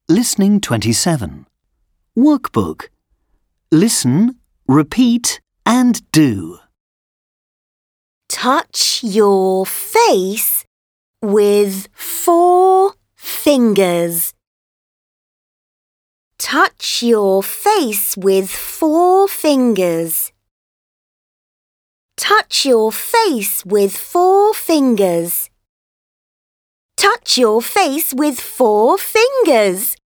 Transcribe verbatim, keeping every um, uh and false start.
Listening twenty-seven. Workbook. Listen, repeat and do. Touch your face with four fingers. Touch your face with four fingers. Touch your face with four fingers. Touch your face with four fingers.